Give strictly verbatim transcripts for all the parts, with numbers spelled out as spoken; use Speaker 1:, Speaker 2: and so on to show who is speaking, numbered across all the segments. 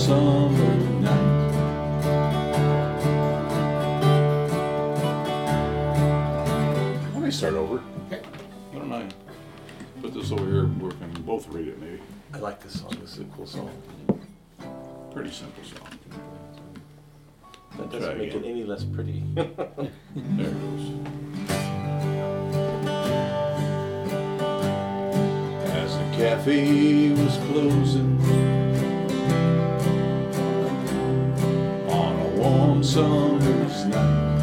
Speaker 1: summer night. Let me start over.
Speaker 2: Okay.
Speaker 1: Why don't I put this over here where we can both read it maybe.
Speaker 2: I like this song. This is a cool song.
Speaker 1: Pretty simple song.
Speaker 2: That
Speaker 1: Try
Speaker 2: doesn't make
Speaker 1: again.
Speaker 2: it any less pretty.
Speaker 1: There it goes. As the cafe was closing on a warm summer's night,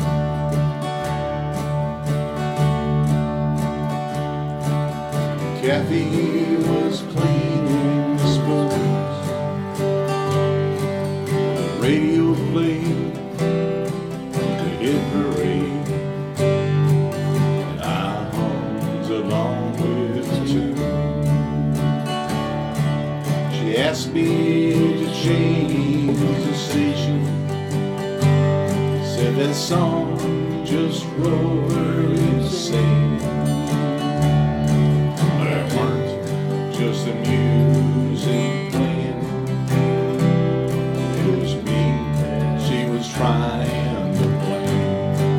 Speaker 1: the cafe was cleaning the spoons, the radio played the hit parade, and I hummed along with the tune. She asked me to change the station, said that song just drove her insane. But it weren't just the music playing, it was me she was trying to blame.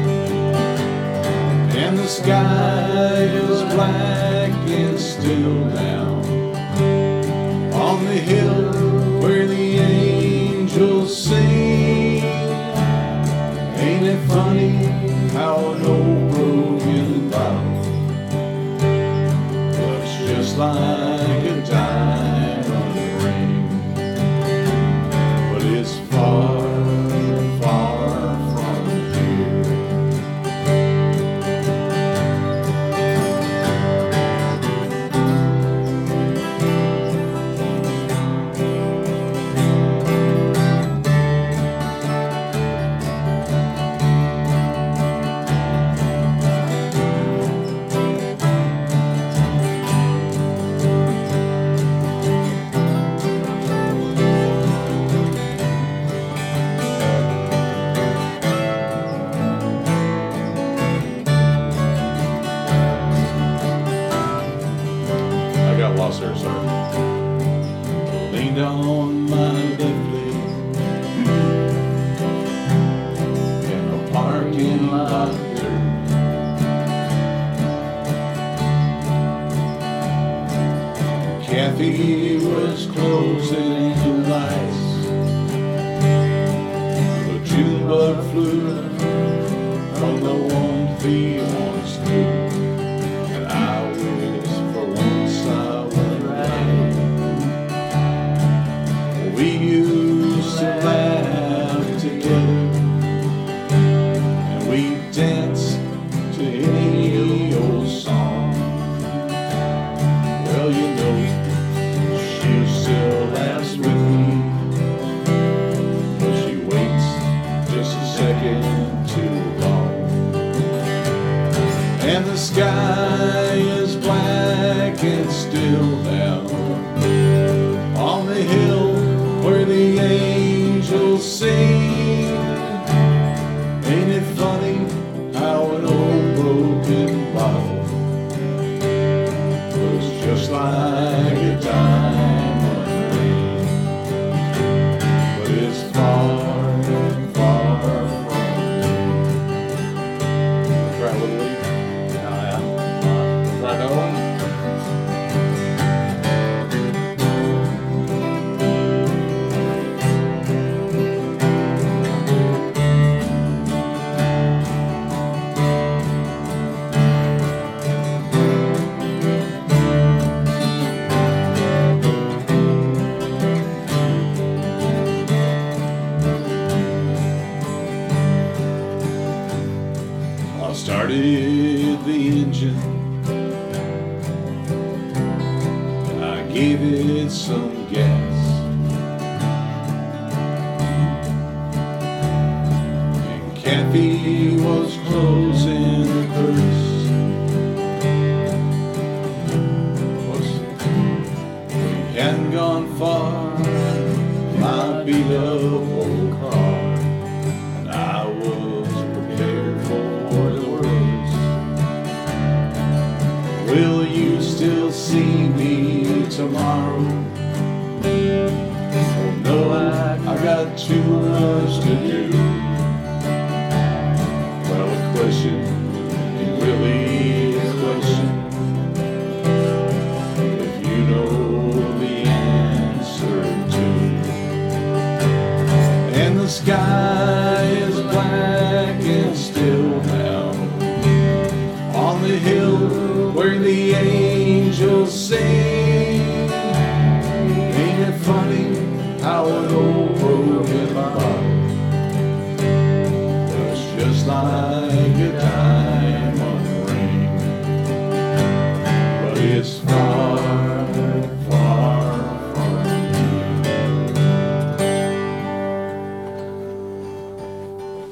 Speaker 1: And the sky is black and still down on the hill where the angels sing. Ain't it funny how an old broken bottle looks just like a diamond ring, but it's far, far from here. I got lost there, sorry. Leaned on my left leg in a parking lot dirt. Cafe was closing the lights. The June bug flew from the one feet on the street. And I wish for once I was right. We used to laugh together, and we danced to any old song. Well, you know, she still laughs with me, but she waits just a second too long. And the sky is black and still down on the hill where the angels sing. Ain't it funny how an old broken bottle looks just like a diamond ring, but it's far, far from here. Try a little lead.
Speaker 2: Oh, yeah. Not that one.
Speaker 1: I started the engine, I gave it some gas, and Kathy was closing her purse. Was we hadn't gone far, my beat up old car, and I was prepared for the worst. Will you still see me tomorrow? Oh no, I got too much to do. Well, a question ain't really a question if you know the answer to. And the sky